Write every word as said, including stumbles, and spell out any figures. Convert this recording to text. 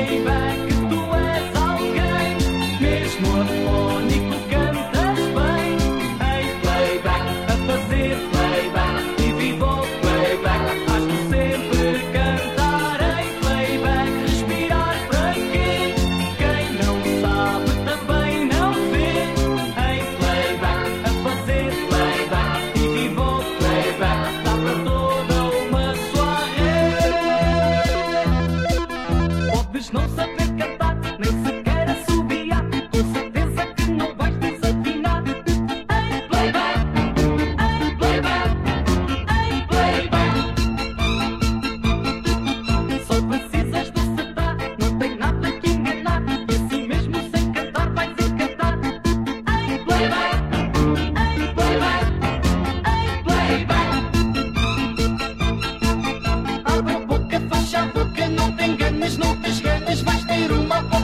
playback, tu és alguém, mesmo afónico cantas bem. Em playback, a fazer playback, e vivo o playback, has de sempre cantar em playback. Respirar para quê? Quem não sabe também não vê. Em playback, a fazer playback, e vivo o playback, dá para toda uma soirée. Podes não saber cantar, nem sequer assobiar, com certeza que não vais desafinar. Em playback, em playback, em playback. Só precisas de acertar, não tem nada que enganar, e assim mesmo sem cantar vais encantar. Em playback, em playback, em playback. Abre a boca, fecha a boca, não te enganes, não te esganes, vais ter uma boa